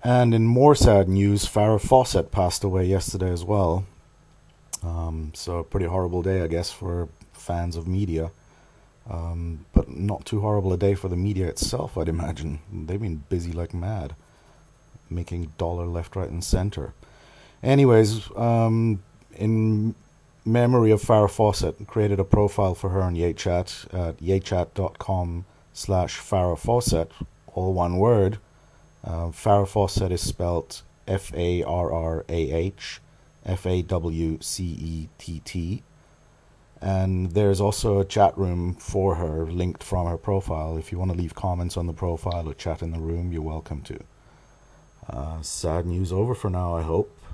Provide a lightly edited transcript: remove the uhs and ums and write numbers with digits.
And in more sad news, Farrah Fawcett passed away yesterday as well. So a pretty horrible day, I guess, for fans of media. But not too horrible a day for the media itself, I'd imagine. They've been busy like mad, making dollar left, right, and center. Anyways, in memory of Farrah Fawcett, created a profile for her on YeChat at yechat.com/Farrah Fawcett, all one word. Farrah Fawcett is spelt Farrah, Fawcett. And there's also a chat room for her linked from her profile. If you want to leave comments on the profile or chat in the room, you're welcome to. Sad news over for now, I hope.